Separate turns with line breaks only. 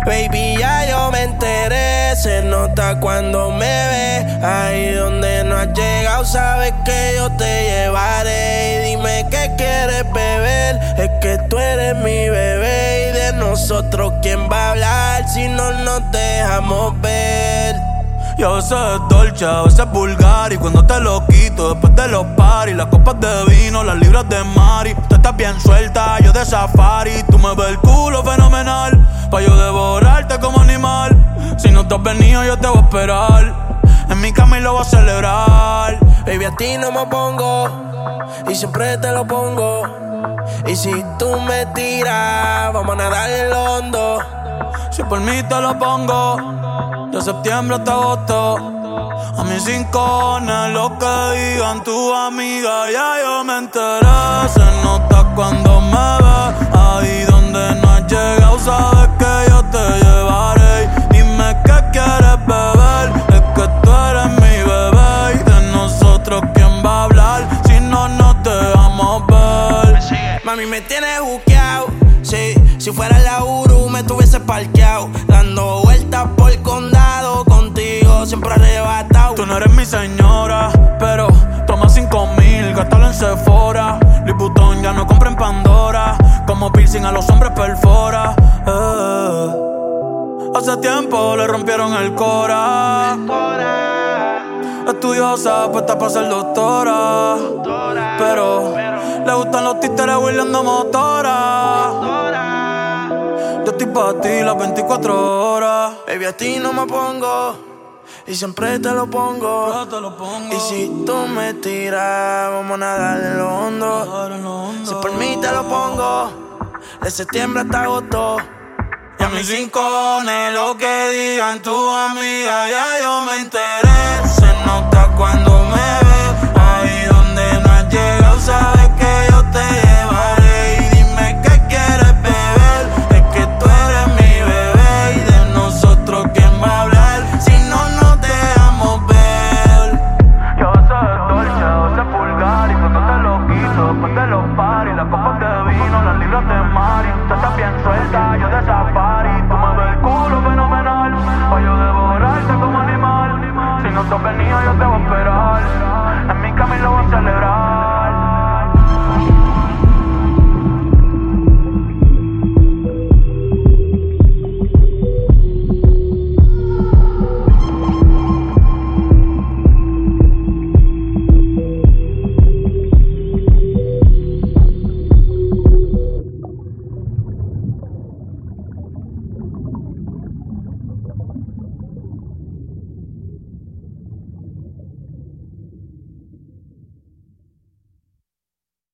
Baby, ya yo me enteré. Se nota cuando me ves. Ahí donde no has llegado, sabes que yo te llevaré. Y dime qué quieres beber. Es que tú eres mi bebé. Y de nosotros, ¿quién va a hablar si no nos dejamos ver?
Y a veces es dolce, a veces es vulgar. Y cuando te lo quito, después de los paris, las copas de vino, las libras de mari. Tú estás bien suelta, yo de safari. Tú me ves el culo fenomenal, pa' yo devorarte como animal. Si no te has venido, yo te voy a esperar. En mi cama y lo voy a celebrar.
Baby, a ti no me pongo, y siempre te lo pongo. Y si tú me tiras, vamos a nadar en lo hondo.
Si por mí te lo pongo, de septiembre hasta agosto. A mis rincones, lo que digan tu amiga, ya yo me enteré. Se nota cuando me ves. Ahí donde no has llegado, sabes que yo te llevaré. Dime qué quieres beber, es que tú eres mi bebé. Y de nosotros, ¿quién va a hablar si no nos dejamos ver?
Mami, me tienes buqueado, sí. Si fuera la Uru, me tuviese parqueado. Dando vueltas por el condado, contigo siempre arrebatado.
Tú no eres mi señora, pero toma 5,000, gástalo en Sephora. Louis Vuitton ya no compra en Pandora. Como piercing a los hombres perfora. Hace tiempo le rompieron el cora. Estudiosa, puesta para ser doctora. Pero le gustan los títeres huirleando motora. Yo estoy pa' ti las 24 horas.
Baby, a ti no me pongo, y siempre te lo pongo.
Yo te lo pongo.
Y si tú me tiras, vamos a nadar en lo hondo. Si por mí te lo pongo, de septiembre hasta agosto.
Y a mis rincones, lo que digan tu amiga, ya yo me enteré. Se nota cuando me